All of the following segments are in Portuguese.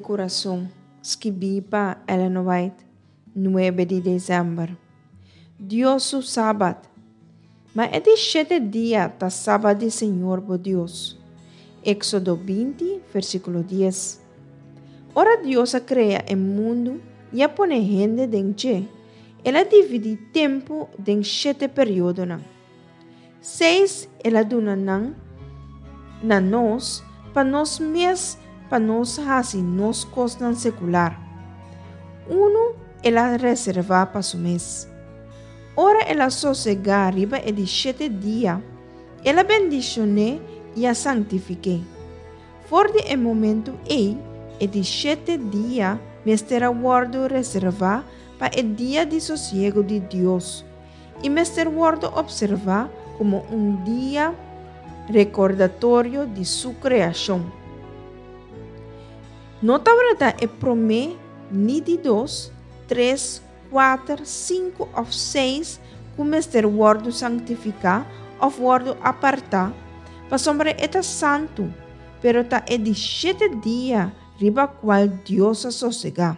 corazón, escribí para Ellen White, 9 de diciembre. Dios su sábado. Mas é de 7 dias da sábado do Senhor, por Deus. Éxodo 20, versículo 10. Ora Deus cria o mundo e a põe gente dentro. Ela divide tempo em 7 períodos. 6 ela dona na nós, para nós mesmos, para nós fazer nos coisas secular. 1 ela reserva para o mês. Ora ela sossega arriba de 7 dias, ela bendicione e a santifique. For de momento de 7 dias, mestre guardo reserva para o dia de sossego de Deus, e mestre guardo observa como dia recordatório de sua criação. Nota verdade é promê ni de 2, 3, 4, 5 ou 6 que o mestre guardo santificar ou guardo apartar, para sombra eta santo, pero ta é de 7 dias, riba qual Deus a sossega.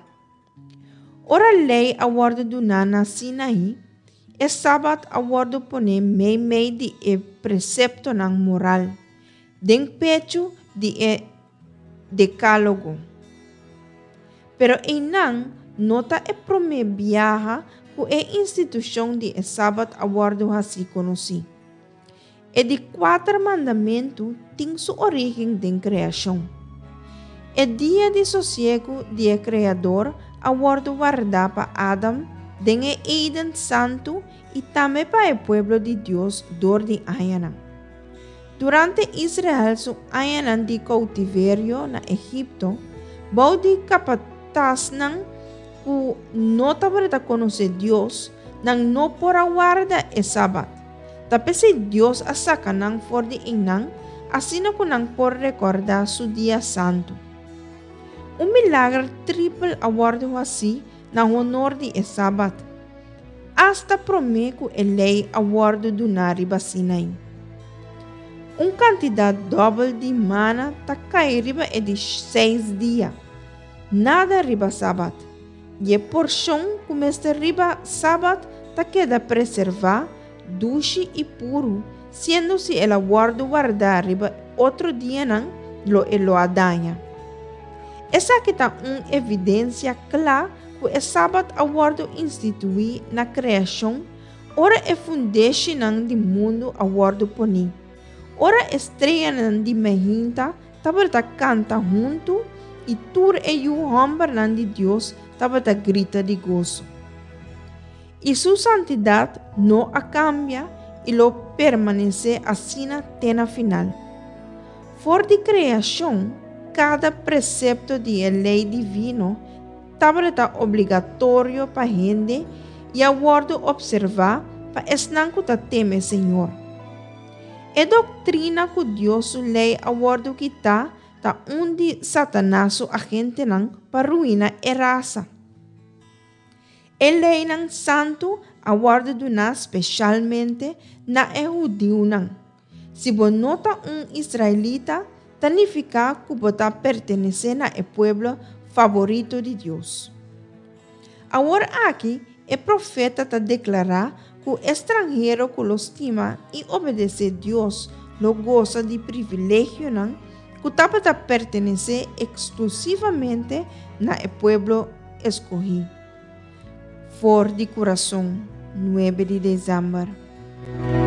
Ora lei a guardo do nana Sinaí, é sábado a guardo pone meio de precepto nang moral, den pecho de decálogo. Pero inang nota é prome viaja ku instituição de sábado a guardo assim conheci. E de 4 mandamentos tem sua origem em criação. É dia de sossego de Criador a guardo guardar para Adam, den Eden Santo e também para o povo de Deus dor de Ayanan. Durante Israel su Ayanan de cautiverio na Egipto, bau de capataz nang ku nota para conhecer Deus, nang no por guarda e sabat. Tapi se Deus a saca nang for de inang, assim ko nang por recordar su dia santo. Milagre triple a guardo assim na honor de sabat. Hasta promeco lei a guardo do nari basinay. Quantidade double de mana ta cai riba de 6 dias. Nada riba sabat. E porção comesta riba sabat ta queda preservar, duche e puro, sendo se ela guardar riba outro dia não lo adanha. Essa que está evidência clara que o sábado a guardo instituí na criação, ora é fundação do mundo a guardo poni. Ora estreia de mehinta, tabata canta junto, e tur e o homem de Deus tabata grita de gozo. E sua santidade não a cambia e lo permanece assim até na final. For de criação, cada precepto de lei divino tabata obrigatório para gente e a guardo observar para esnanco ta teme Senhor. É doutrina que Deus lei a guardo que ta onde Satanás a gente não para ruína e raça. É lei não santo a guardo do nas especialmente na judeu não. Se você nota israelita, significa que você pertence ao povo favorito de Deus. Agora aqui, o profeta está declarar que o estrangeiro que lo estima e obedece a Deus lo goza de privilégio não, que está pertencer exclusivamente ao povo escolhido. For de coração, 9 de dezembro.